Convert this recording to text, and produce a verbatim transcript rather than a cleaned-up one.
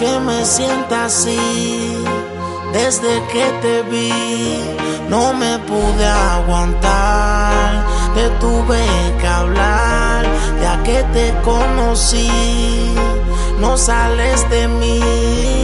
que me sienta así. Desde que te vi no me pude aguantar, te tuve que hablar. Ya que te conocí no sales de mí.